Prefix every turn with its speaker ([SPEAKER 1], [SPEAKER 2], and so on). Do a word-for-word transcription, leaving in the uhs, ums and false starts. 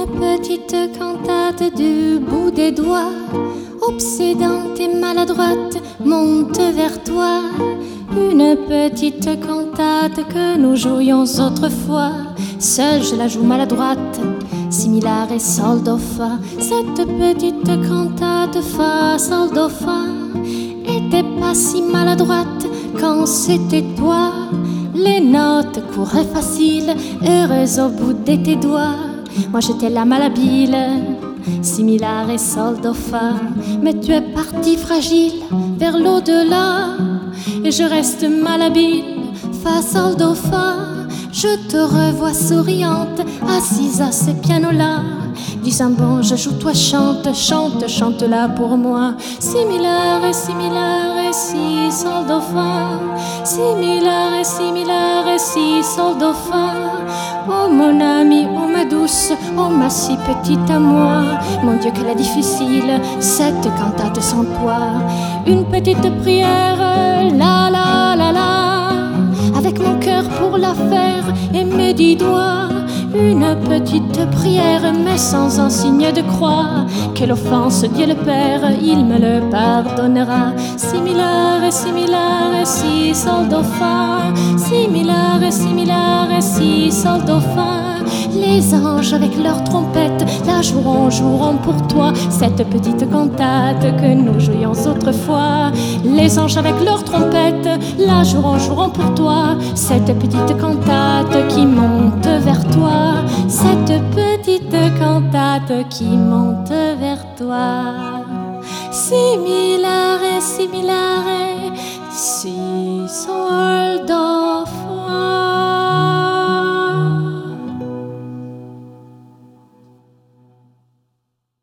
[SPEAKER 1] petite cantate du bout des doigts, obsédante et maladroite, monte vers toi. Une petite cantate que nous jouions autrefois. Seule je la joue maladroite, similar et sol do fa. Cette petite cantate fa sol do fa était pas si maladroite quand c'était toi. Les notes couraient faciles, heureuses au bout de tes doigts. Moi j'étais la malhabile, similar et sol do fa. Mais tu es parti fragile vers l'au-delà, et je reste malhabile, fa sol do fa. Je te revois souriante, assise à ce piano-là, disant bon je joue, toi chante, chante, chante là pour moi. Similar et similar et si sol do fa, similar et similar et si sol do fa. Oh mon ami, oh ma douce, oh ma si petite à moi. Mon Dieu qu'elle est difficile, cette cantate sans toi. Une petite prière, la la la la, avec mon cœur pour la faire et mes dix doigts. Une petite prière, mais sans un signe de croix. Quelle offense, Dieu le Père, il me le pardonnera. Similar et similar et si sol do fa, similar et similar et si sol do fa. Les anges avec leurs trompettes la joueront, joueront pour toi cette petite cantate que nous jouions autrefois. Les anges avec leurs trompettes la joueront, joueront pour toi cette petite cantate qui monte vers toi. Cette petite cantate qui monte vers toi. Similar et similar et si sol do